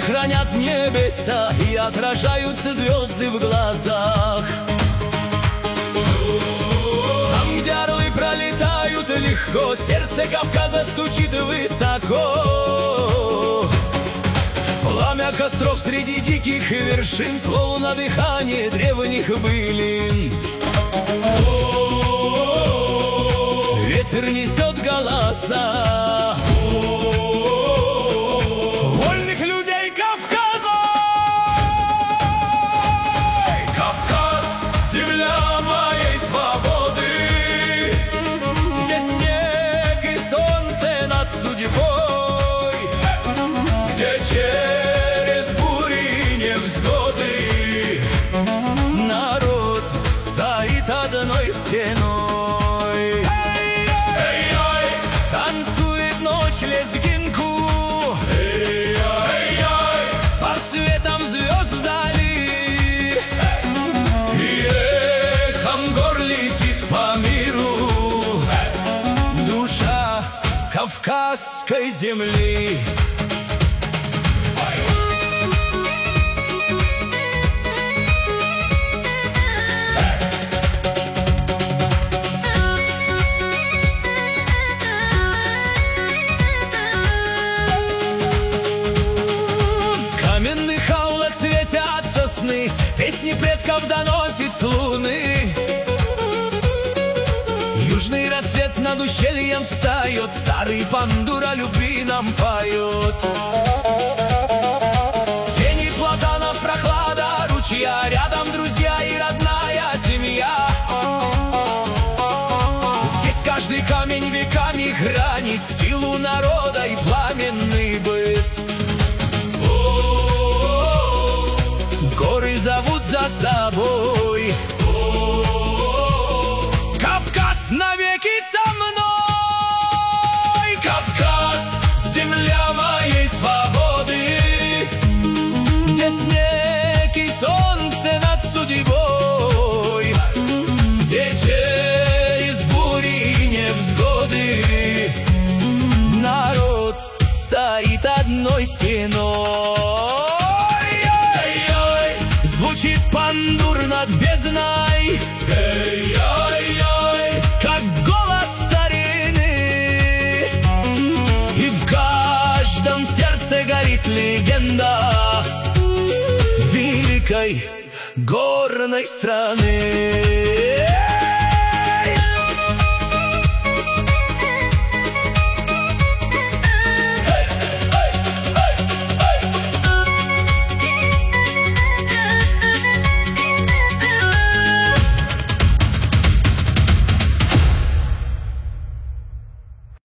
хранят небеса, и отражаются звезды в глазах. Там, где орлы пролетают легко, сердце Кавказа стучит высоко. Пламя костров среди диких вершин, словно дыхание древних былин. Ветер несет голоса вольных людей Кавказа. Кавказ, земля моей свободы, где снег и солнце над судьбой, где через бури и невзгоды народ стоит одной стеной. Танцует ночь лезгинку, под светом звезд вдали, и эхом гор летит по миру душа кавказской земли. Песни предков доносит с луны. Южный рассвет над ущельем встает, старый пандур о любви нам поет. Тени платанов, прохлада ручья, рядом друзья и родная семья. Здесь каждый камень веками хранит силу народа и пламенный быт. Горы зовут за собой. Кавказ навеки со мной. Кавказ, земля моей свободы, где снег и солнце над судьбой, где через бури и невзгоды народ стоит одной стеной. Звучит пандур над бездной, как голос старины, и в каждом сердце горит легенда великой горной страны.